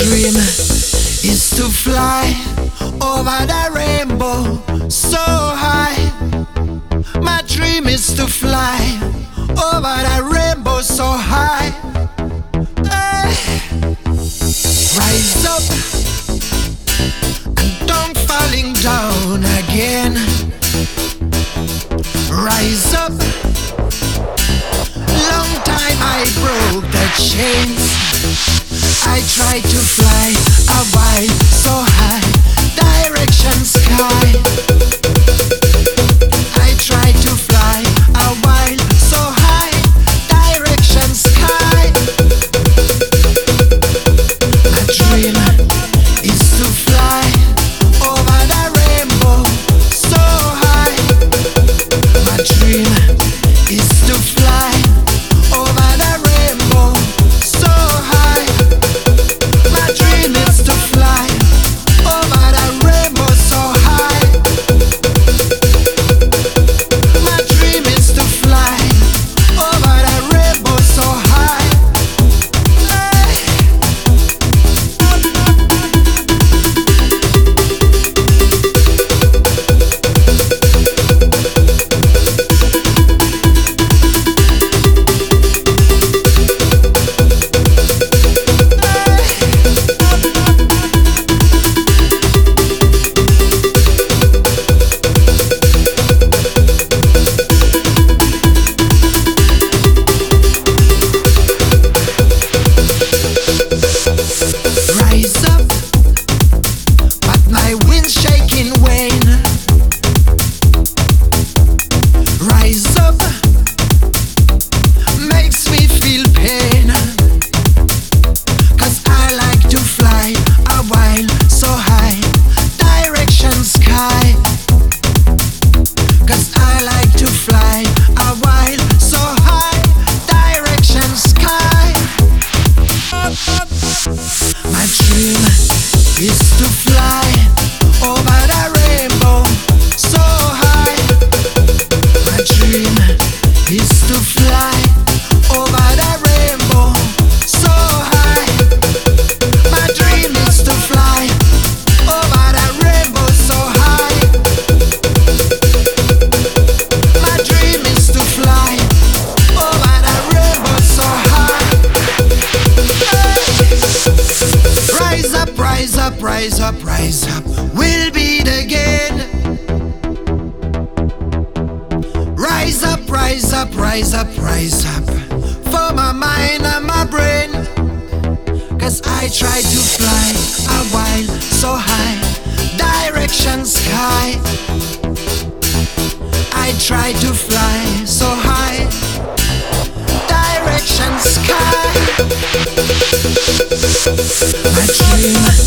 dream is to fly over the rainbow so high. My dream is to fly over the rainbow so high. Rise up and don't falling down again. Rise up. Long time I broke the chains. I tried to fly a while so high, direction sky. I tried to fly a while so high, direction sky. My dream is to fly over the rainbow so high. My dream is to fly over the rainbow so high. My dream is to fly over the rainbow so high. My dream is to fly over the rainbow so high. Rise up, but my wind's shaking wane. Rise up, makes me feel pain. 'Cause I like to fly a while so high, direction sky. 'Cause I like to fly a while so high, direction sky. My dream is to fly over the rainbow so high. My dream is to fly over the rainbow so high. My dream is to fly over the rainbow so high. My dream is to fly over the rainbow so high. Rise up, rise up, rise up, rise up. We'll beat again. Rise up, rise up, rise up, rise up. For my mind and my brain. 'Cause I tried to fly a while so high, direction sky. I tried to fly so high, direction sky. My dream